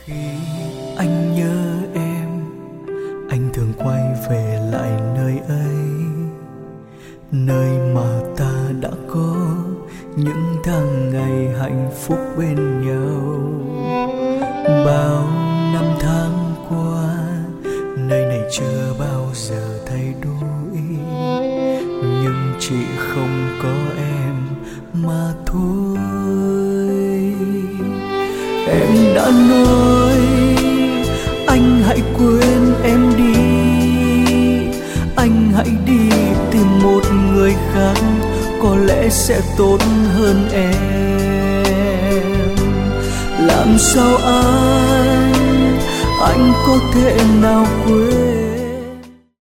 Khi anh nhớ em, anh thường quay về lại nơi ấy, nơi mà ta đã có những tháng ngày hạnh phúc bên nhau. Bao năm tháng qua, nơi này chưa bao giờ thay đổi, nhưng chỉ không có em mà thôi. Em đã nói anh hãy quên em đi, anh hãy đi tìm một người khác, có lẽ sẽ tốt hơn em. Làm sao anh có thể nào quên